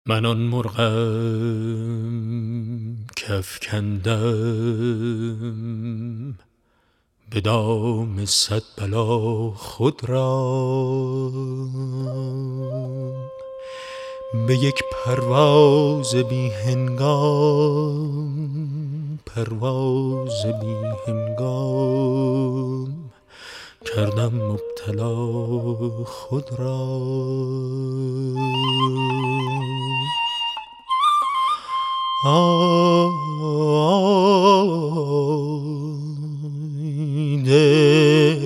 من آن مرغم که افکندم به دام صد بلا خود را، به یک پرواز بی هنگام کردم مبتلا خود را. آی دل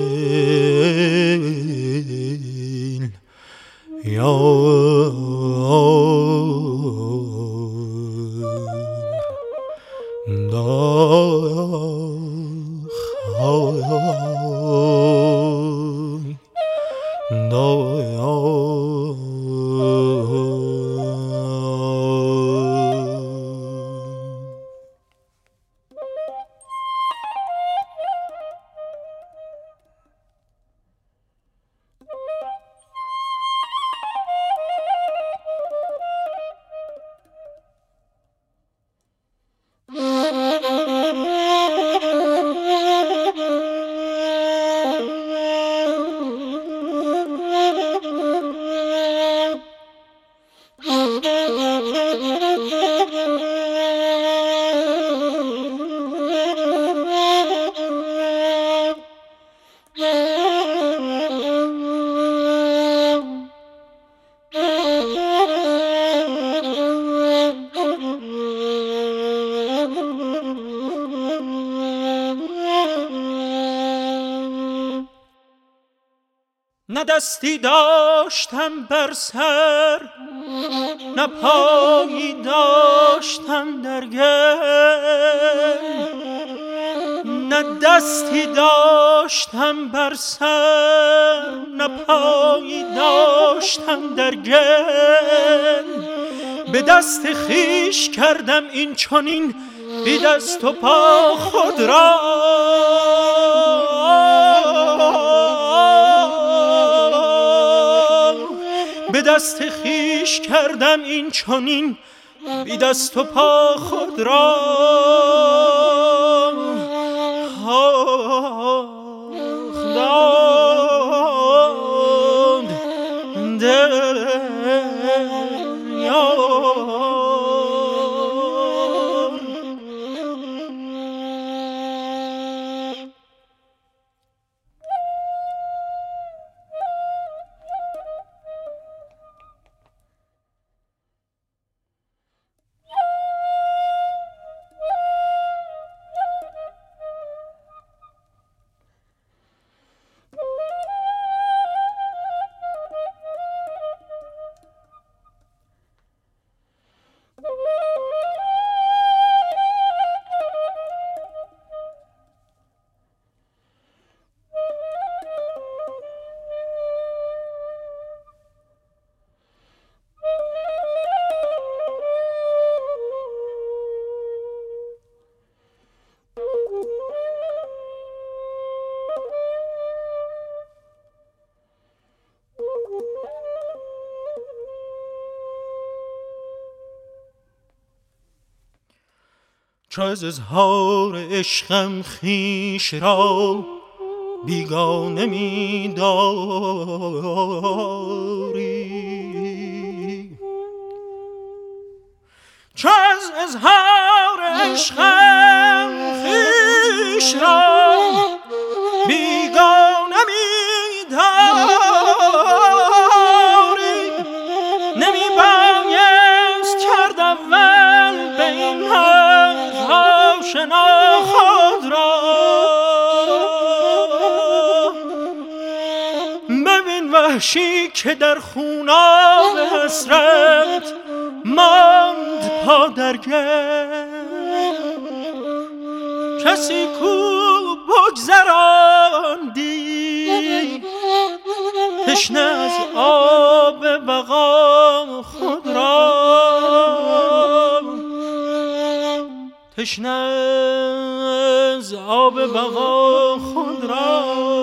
نه دستی داشتم بر سر، نه پایی داشتم در گل. نه دستی داشتم بر سر، نه پایی داشتم در گل. به دست خویش کردم این چنین بی دست و پا خود را. به دست خویش کردم این چنین بی دست و پا خود را. داد دل چو از اظهار عشقم خویش را بیگانه می داری، چو از اظهار عشقم خویش را بیگانه می داری، نمی بایست کرد اول به این آشنا خود را. ببین وحشی که در خوناب حسرت ماند پا در گل. کسی کو بگذراندی تشنه از آب بقا خود را. تشنه از آب بقا خود را.